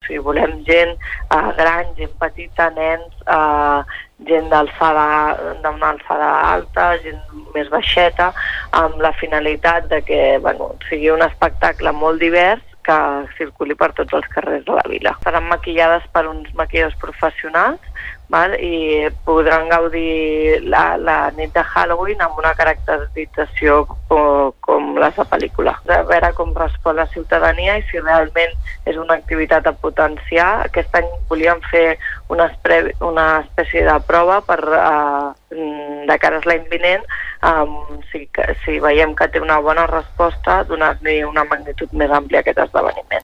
sigui, volem gent gran, gent petita, nens, gent d'una alçada alta, gent més baixeta, amb la finalitat de que sigui un espectacle molt divers que circuli per tots els carrers de la vila. Seran maquillades per uns maquilladors professionals, i podran gaudir la nit de Halloween amb una caracterització com les de pel·lícula. A veure com respon la ciutadania i si realment és una activitat a potenciar. Aquest any volíem fer una espècie de prova per de cara a l'any vinent, si veiem que té una bona resposta, donar-li una magnitud més àmplia a aquest esdeveniment.